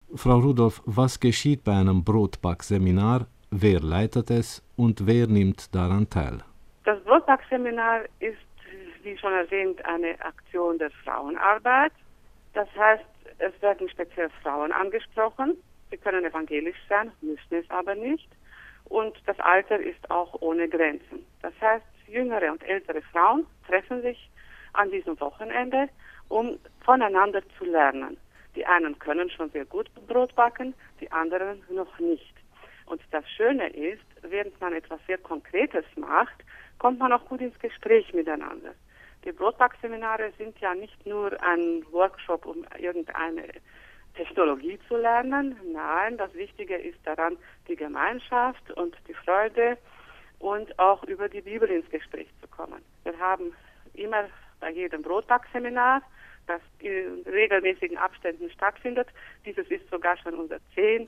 Frau Rudolph, was geschieht bei einem Brotbackseminar? Wer leitet es und wer nimmt daran teil? Das Brotbackseminar ist, wie schon erwähnt, eine Aktion der Frauenarbeit. Das heißt, es werden speziell Frauen angesprochen. Sie können evangelisch sein, müssen es aber nicht. Und das Alter ist auch ohne Grenzen. Das heißt, jüngere und ältere Frauen treffen sich an diesem Wochenende, um voneinander zu lernen. Die einen können schon sehr gut Brot backen, die anderen noch nicht. Und das Schöne ist, während man etwas sehr Konkretes macht, kommt man auch gut ins Gespräch miteinander. Die Brotbackseminare sind ja nicht nur ein Workshop, um irgendeine Technologie zu lernen. Nein, das Wichtige ist daran die Gemeinschaft und die Freude und auch über die Bibel ins Gespräch zu kommen. Wir haben immer bei jedem Brotbackseminar, das in regelmäßigen Abständen stattfindet, dieses ist sogar schon unser 10.,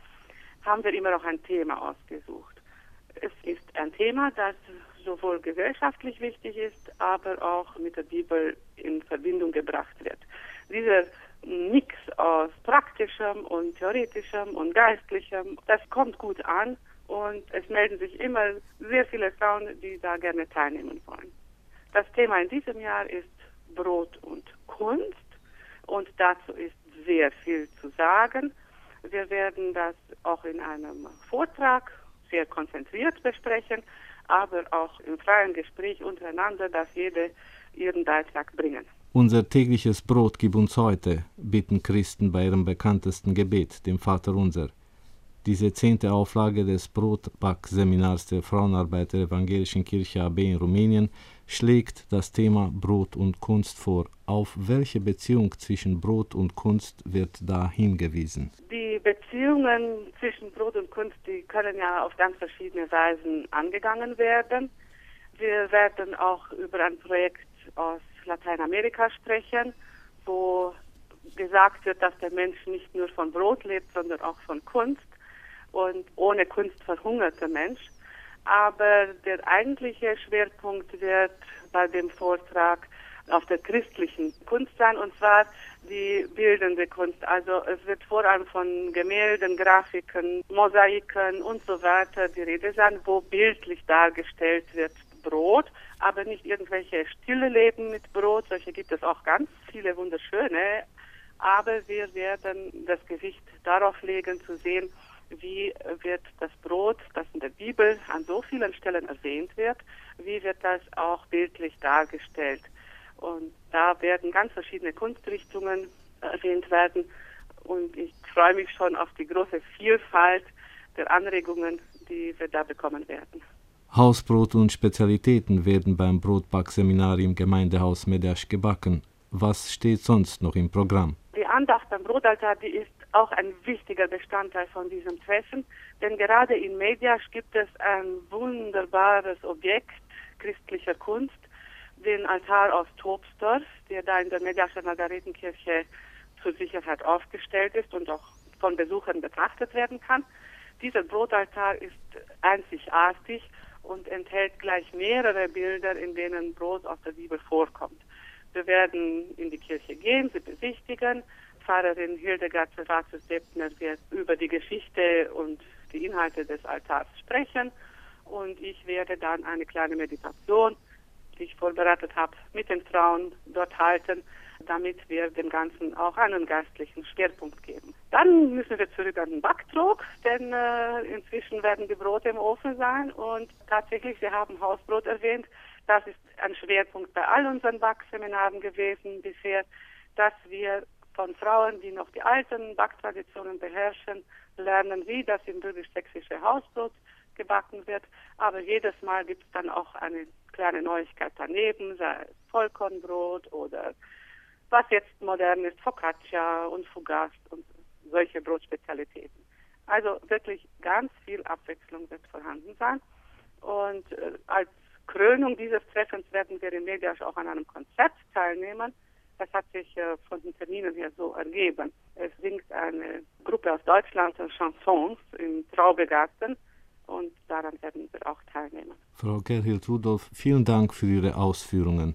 haben wir immer auch ein Thema ausgesucht. Es ist ein Thema, das sowohl gesellschaftlich wichtig ist, aber auch mit der Bibel in Verbindung gebracht wird. Dieser Mix aus praktischem und theoretischem und geistlichem, das kommt gut an und es melden sich immer sehr viele Frauen, die da gerne teilnehmen wollen. Das Thema in diesem Jahr ist Brot und Kunst und dazu ist sehr viel zu sagen. Wir werden das auch in einem Vortrag sehr konzentriert besprechen, aber auch im freien Gespräch untereinander, dass jede ihren Beitrag bringen. Unser tägliches Brot gib uns heute, bitten Christen bei ihrem bekanntesten Gebet, dem Vaterunser. Diese 10. Auflage des Brotbackseminars der Frauenarbeit der Evangelischen Kirche AB in Rumänien schlägt das Thema Brot und Kunst vor. Auf welche Beziehung zwischen Brot und Kunst wird da hingewiesen? Die Beziehungen zwischen Brot und Kunst, die können ja auf ganz verschiedene Weisen angegangen werden. Wir werden auch über ein Projekt aus Lateinamerika sprechen, wo gesagt wird, dass der Mensch nicht nur von Brot lebt, sondern auch von Kunst. Und ohne Kunst verhungert der Mensch. Aber der eigentliche Schwerpunkt wird bei dem Vortrag auf der christlichen Kunst sein, und zwar die bildende Kunst. Also es wird vor allem von Gemälden, Grafiken, Mosaiken und so weiter die Rede sein, wo bildlich dargestellt wird Brot, aber nicht irgendwelche stille Leben mit Brot, solche gibt es auch ganz viele wunderschöne, aber wir werden das Gewicht darauf legen, zu sehen, wie wird das Brot, das in der Bibel an so vielen Stellen erwähnt wird, wie wird das auch bildlich dargestellt. Und da werden ganz verschiedene Kunstrichtungen erwähnt werden und ich freue mich schon auf die große Vielfalt der Anregungen, die wir da bekommen werden. Hausbrot und Spezialitäten werden beim Brotbackseminar im Gemeindehaus Medeaș gebacken. Was steht sonst noch im Programm? Die Andacht am Brotaltar, die ist auch ein wichtiger Bestandteil von diesem Treffen, denn gerade in Medeaș gibt es ein wunderbares Objekt christlicher Kunst, den Altar aus Tobsdorf, der da in der Medeașer Margaretenkirche zur Sicherheit aufgestellt ist und auch von Besuchern betrachtet werden kann. Dieser Brotaltar ist einzigartig und enthält gleich mehrere Bilder, in denen Brot aus der Bibel vorkommt. Wir werden in die Kirche gehen, sie besichtigen. Pfarrerin Hildegard Servatius-Debner wird über die Geschichte und die Inhalte des Altars sprechen und ich werde dann eine kleine Meditation, die ich vorbereitet habe, mit den Frauen dort halten, damit wir dem Ganzen auch einen geistlichen Schwerpunkt geben. Dann müssen wir zurück an den Backtrog, denn inzwischen werden die Brote im Ofen sein und tatsächlich, Sie haben Hausbrot erwähnt, das ist ein Schwerpunkt bei all unseren Backseminaren gewesen bisher, dass wir von Frauen, die noch die alten Backtraditionen beherrschen, lernen, wie das im bürgisch-sächsische Hausbrot gebacken wird. Aber jedes Mal gibt es dann auch eine kleine Neuigkeit daneben, sei es Vollkornbrot oder was jetzt modern ist, Focaccia und Fugast und solche Brotspezialitäten. Also wirklich ganz viel Abwechslung wird vorhanden sein. Und als Krönung dieses Treffens werden wir in Medeaș auch an einem Konzert teilnehmen. Das hat sich von den Terminen her so ergeben. Es singt eine Gruppe aus Deutschland Chansons im Traubegarten und daran werden wir auch teilnehmen. Frau Gerhild Rudolph, vielen Dank für Ihre Ausführungen.